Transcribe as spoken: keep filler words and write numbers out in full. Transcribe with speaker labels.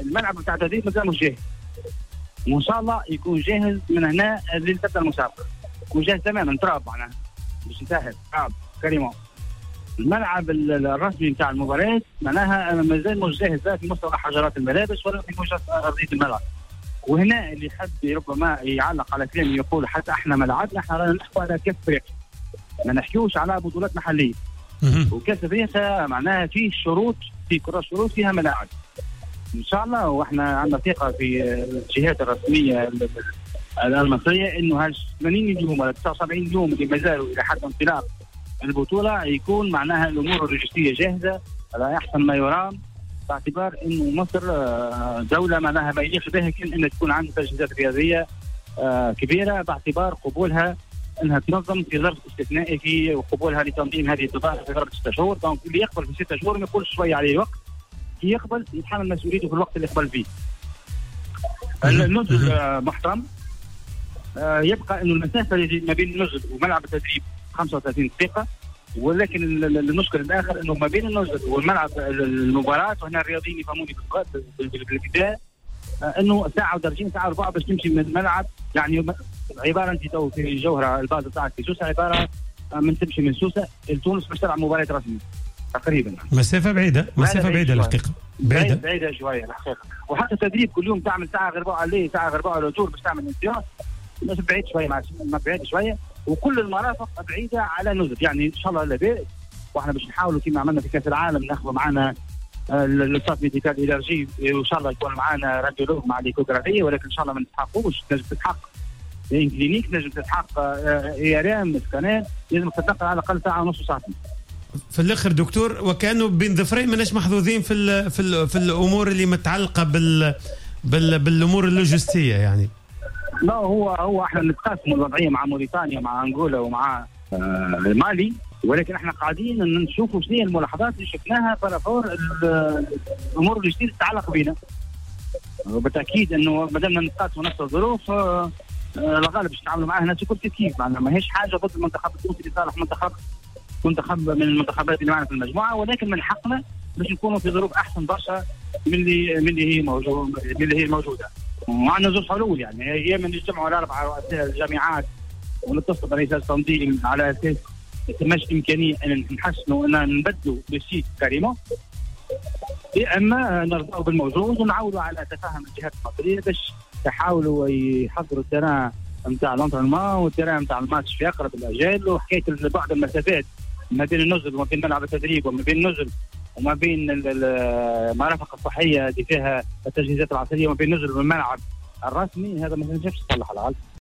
Speaker 1: الملعب بتاع التدريب مازال مش جاهز، وان شاء الله يكون جاهز من هنا لتبدا المسابقه، يكون جاهز تماما تراب معناها باش نسهل تراب كريمون. الملعب الرسمي بتاع المباريات معناها مازال مش جاهز لا في مستوى حجرات الملابس ولا في مستوى ارضيه الملعب. وهنا اللي يحب ربما يعلق على كلام يقول حتى احنا ملعبنا احنا رانا نحكوا على كاس افريقيا، ما نحكيوش على بطولات محليه. وكاس افريقيا معناها فيه شروط، في كره شروط فيها ملاعب ان شاء الله. واحنا عندنا ثقه في الجهات الرسميه المصريه انه هال ثمانين يوم ولا تسعة وسبعين يوم اللي مازالوا الى حد انطلاق البطوله يكون معناها الامور اللوجستيه جاهزه على احسن ما يرام، باعتبار انه مصر دوله معناها ما يليق بها كان ان تكون عندها تجهيزات رياضيه كبيره، باعتبار قبولها انها تنظم في ظرف استثنائي في قبولها لتنظيم هذه البطاقه في ظرف ستة شهور. دونك اللي يقبل في ستة شهور ما يقولش شويه عليه الوقت، كي يقبل يتحمل مسؤوليته في الوقت اللي يقبل فيه. النزل محترم، يبقى انه المسافه ما بين النزل وملعب التدريب خمسة وثلاثين دقيقه، ولكن المشكل الاخر انه ما بين النزل والملعب المباراه، وهنا الرياضيين يفهموني بالبدايه انه ساعه ودرجين ساعه وربع باش تمشي من الملعب، يعني عباره انت تو في الجوهره الباز تاعك في سوسه عباره من تمشي من سوسه لتونس باش تلعب مباراه رسميه تقريبا.
Speaker 2: مسافه بعيده، مسافه بعيده الحقيقه،
Speaker 1: بعيده بعيده شويه الحقيقه. وحتى التدريب كل يوم تعمل ساعه غير ربع عليه ساعه غير ربع الرجول باش تعمل انصياص، الناس بعيد شويه مع بعيد شويه، وكل المرافق بعيده على نزل. يعني ان شاء الله لا بأس، واحنا باش نحاولوا كما عملنا في كاس العالم ناخذ معنا الستاف ميديكال الارجي، وان شاء الله يكون معنا راديولوج مع ليكوغرافيه، ولكن ان شاء الله ما نتحققوش. لازم تتحقق ان كلينيك، لازم تتحقق اي ار ام سكانات، لازم تتنقل على الاقل ساعه ونص ساعتين.
Speaker 2: في الاخر دكتور، وكانوا بين ظفرين ماناش محظوظين في ال في ال في الامور اللي متعلقه بال, بال بالامور اللوجستيه يعني.
Speaker 1: لا هو هو احنا نتقاسم الوضعيه مع موريتانيا مع انغولا ومع آه مالي، ولكن احنا قاعدين نشوفوا شنو الملاحظات اللي شفناها بارافور الامور اللي تتعلق بنا. وبالتاكيد انه ما دامنا نتقاسموا نفس الظروف آه الغالب باش نتعاملوا معاه الناس الكل كيف، معناها ماهيش حاجه ضد المنتخب التونسي لصالح منتخب منتخب من المنتخبات اللي معنا في المجموعه، ولكن من حقنا باش نكونوا في ظروف احسن برشا من اللي من اللي هي موجوده من اللي هي موجوده. وعندنا زوج حلول، يعني هي من نجتمعوا على اربع رؤساء الجامعات ونتصل برئيس التنظيم على اساس ماش امكانيه ان نحسنوا ان نبدلوا بالسيت كريمه، يا اما نرضوا بالموجود ونعودوا على تفاهم الجهات المصريه باش يحاولوا يحضروا التيران نتاع الانترينمون والتيران نتاع الماتش في اقرب الاجال. وحكايه بعض المسافات ما بين النزل وما بين ملعب التدريب وما بين النزل وما بين المرافق الصحيه اللي فيها التجهيزات العصريه وما بين النزل والملعب الرسمي، هذا ما نجمش تصلح على العالم.